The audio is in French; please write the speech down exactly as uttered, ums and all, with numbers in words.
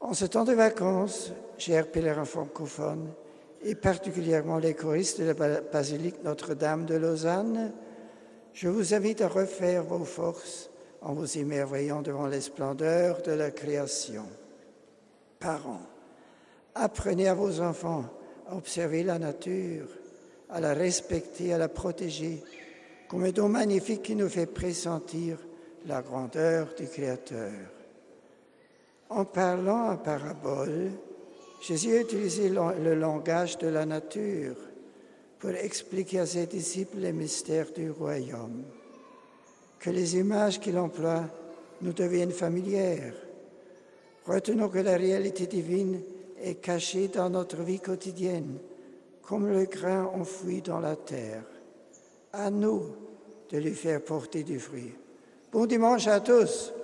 En ce temps de vacances, chers pèlerins francophones, et particulièrement les choristes de la basilique Notre-Dame de Lausanne, je vous invite à refaire vos forces en vous émerveillant devant les splendeurs de la création. Parents, apprenez à vos enfants à observer la nature, à la respecter, à la protéger, comme un don magnifique qui nous fait pressentir la grandeur du Créateur. En parlant en parabole, Jésus a utilisé le langage de la nature pour expliquer à ses disciples les mystères du royaume. Que les images qu'il emploie nous deviennent familières. Retenons que la réalité divine est cachée dans notre vie quotidienne, comme le grain enfoui dans la terre. À nous de lui faire porter du fruit. Bon dimanche à tous!